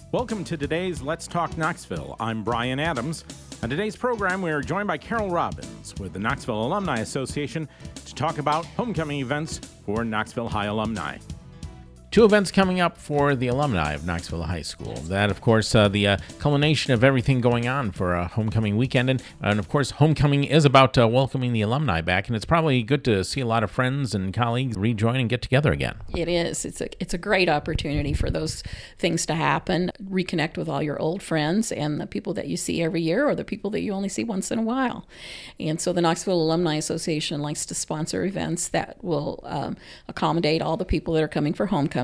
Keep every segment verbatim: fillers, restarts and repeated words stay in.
Welcome to today's Let's Talk Knoxville. I'm Brian Adams. On today's program, we are joined by Carol Robbins with the Knoxville Alumni Association to talk about homecoming events for Knoxville High alumni. Two events coming up for the alumni of Knoxville High School. That, of course, uh, the uh, culmination of everything going on for a homecoming weekend. And, and of course, homecoming is about uh, welcoming the alumni back. And it's probably good to see a lot of friends and colleagues rejoin and get together again. It is. It's a, it's a great opportunity for those things to happen. Reconnect with all your old friends and the people that you see every year or the people that you only see once in a while. And so the Knoxville Alumni Association likes to sponsor events that will um, accommodate all the people that are coming for homecoming.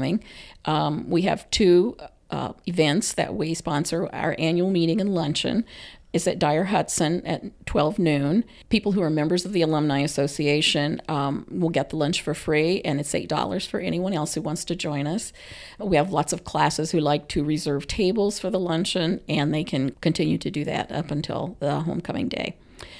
Um, we have two uh, events that we sponsor. Our annual meeting and luncheon is at Dyer Hudson at twelve noon. People who are members of the Alumni Association um, will get the lunch for free, and it's eight dollars for anyone else who wants to join us. We have lots of classes who like to reserve tables for the luncheon, and they can continue to do that up until the homecoming day.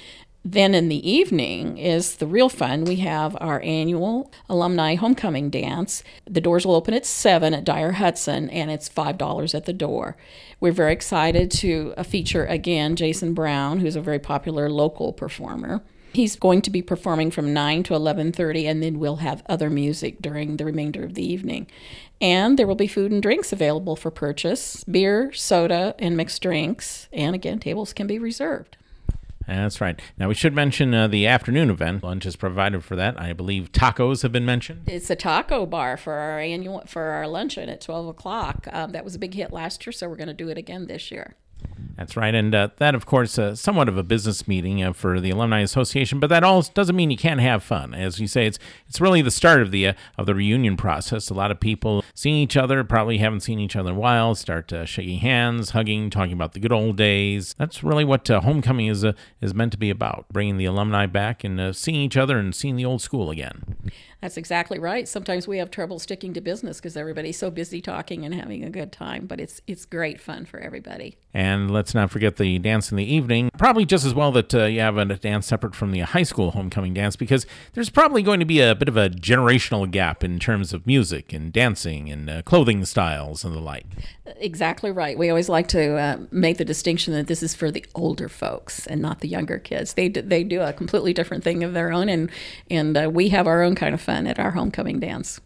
Then in the evening is the real fun. We have our annual alumni homecoming dance. The doors will open at seven at Dyer Hudson, and it's five dollars at the door. We're very excited to uh, feature again Jason Brown, who's a very popular local performer. He's going to be performing from nine to eleven thirty, and then we'll have other music during the remainder of the evening. And there will be food and drinks available for purchase, beer, soda, and mixed drinks. And again, tables can be reserved. That's right. Now, we should mention uh, the afternoon event. Lunch is provided for that. I believe tacos have been mentioned. It's a taco bar for our annual for our luncheon at twelve o'clock. Um, that was a big hit last year, so we're going to do it again this year. That's right. And uh, that, of course, uh, somewhat of a business meeting uh, for the Alumni Association, but that all doesn't mean you can't have fun. As you say, it's it's really the start of the uh, of the reunion process. A lot of people seeing each other, probably haven't seen each other in a while, start uh, shaking hands, hugging, talking about the good old days. That's really what uh, homecoming is uh, is meant to be about, bringing the alumni back and uh, seeing each other and seeing the old school again. That's exactly right. Sometimes we have trouble sticking to business because everybody's so busy talking and having a good time, but it's it's great fun for everybody. And let's not forget the dance in the evening. Probably just as well that uh, you have a dance separate from the high school homecoming dance, because there's probably going to be a bit of a generational gap in terms of music and dancing and uh, clothing styles and the like. Exactly right. We always like to uh, make the distinction that this is for the older folks and not the younger kids. They do, they do a completely different thing of their own, and, and uh, we have our own kind of fun at our homecoming dance.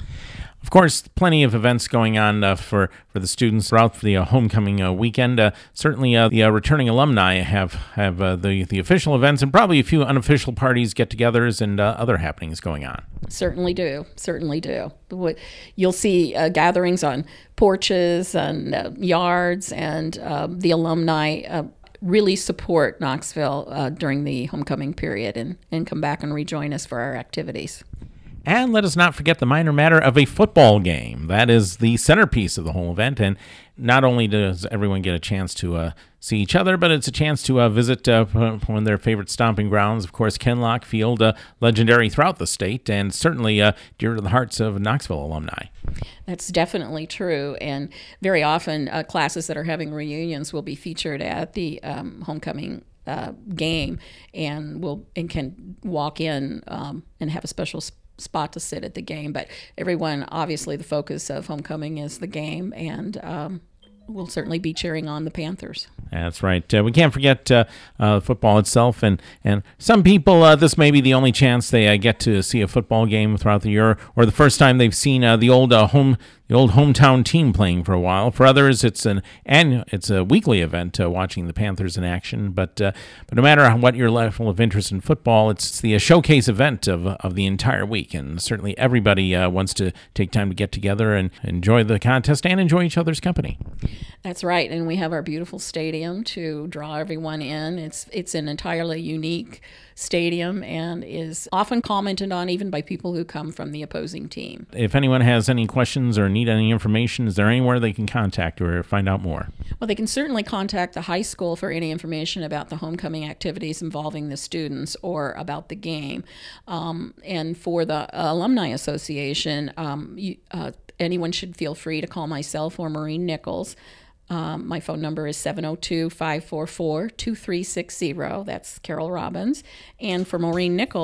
Of course, plenty of events going on uh, for, for the students throughout the uh, homecoming uh, weekend. Uh, certainly, uh, the uh, returning alumni have have uh, the, the official events and probably a few unofficial parties, get-togethers, and uh, other happenings going on. Certainly do. Certainly do. You'll see uh, gatherings on porches and uh, yards, and uh, the alumni uh, really support Knoxville uh, during the homecoming period and, and come back and rejoin us for our activities. And let us not forget the minor matter of a football game. That is the centerpiece of the whole event. And not only does everyone get a chance to uh, see each other, but it's a chance to uh, visit uh, one of their favorite stomping grounds. Of course, Kenlock Field, uh, legendary throughout the state, and certainly uh, dear to the hearts of Knoxville alumni. That's definitely true. And very often, uh, classes that are having reunions will be featured at the um, homecoming uh, game, and will and can walk in um, and have a special spot spot to sit at the game. But everyone, obviously the focus of homecoming is the game, and um, we'll certainly be cheering on the Panthers. That's right. Uh, we can't forget uh, uh, football itself, and, and some people, uh, this may be the only chance they uh, get to see a football game throughout the year, or the first time they've seen uh, the old uh, home the old hometown team playing for a while. For others, it's an annual, it's a weekly event uh, watching the Panthers in action. But uh, but no matter what your level of interest in football, it's the uh, showcase event of of the entire week, and certainly everybody uh, wants to take time to get together and enjoy the contest and enjoy each other's company. That's right, and we have our beautiful stadium to draw everyone in. It's it's an entirely unique stadium and is often commented on even by people who come from the opposing team. If anyone has any questions or need any information, is there anywhere they can contact or find out more? Well, they can certainly contact the high school for any information about the homecoming activities involving the students or about the game. Um, and for the Alumni Association, um, you, uh, anyone should feel free to call myself or Maureen Nichols. Um, my phone number is seven oh two, five four four, two three six zero. That's Carol Robbins. And for Maureen Nichols,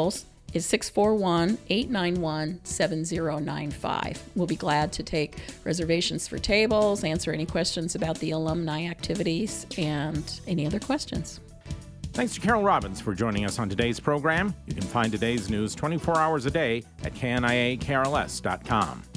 is six four one, eight nine one, seven zero nine five. We'll be glad to take reservations for tables, answer any questions about the alumni activities, and any other questions. Thanks to Carol Robbins for joining us on today's program. You can find today's news twenty-four hours a day at K N I A K R L S dot com.